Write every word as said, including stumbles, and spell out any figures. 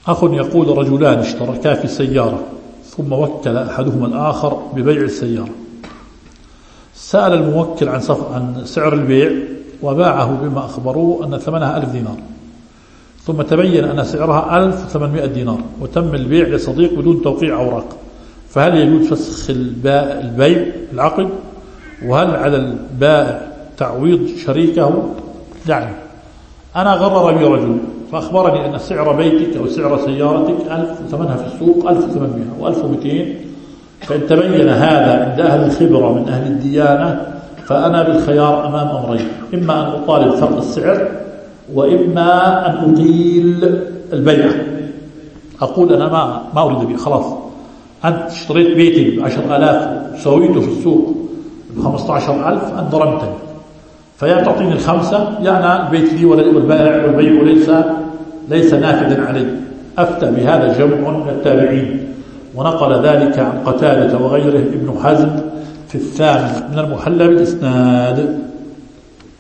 أخ يقول رجلان اشتركا في سيارة ثم وكل أحدهما الآخر ببيع السيارة، سأل الموكل عن, عن سعر البيع وباعه بما أخبروه أن ثمنها ألف دينار، ثم تبين أن سعرها ألف وثمانمائة دينار وتم البيع لصديق بدون توقيع أوراق، فهل يجوز فسخ البيع العقد؟ وهل على البائع تعويض شريكه؟ يعني أنا غرر بي رجل فأخبرني أن سعر بيتك أو سعر سيارتك ألف وثمنها في السوق ألف وثمانمائة وألف ومئتين، فإن تبين هذا عند أهل الخبرة من أهل الديانة فأنا بالخيار أمام أمرين، إما أن أطالب فرق السعر وإما أن أطيل البيعة. أقول أنا ما ما أريد بي، خلاص أنت اشتريت بيتي بعشر آلاف وسويته في السوق بخمسة عشر ألف، أنت ظلمتني، فيا تعطيني الخمسة يا أنا البيت لي والبائع والبيع ليس ليس نافذا علي. أفتى بهذا جمع من التابعين، ونقل ذلك عن قتادة وغيره ابن حزم في الثامن من المحلى بالإسناد.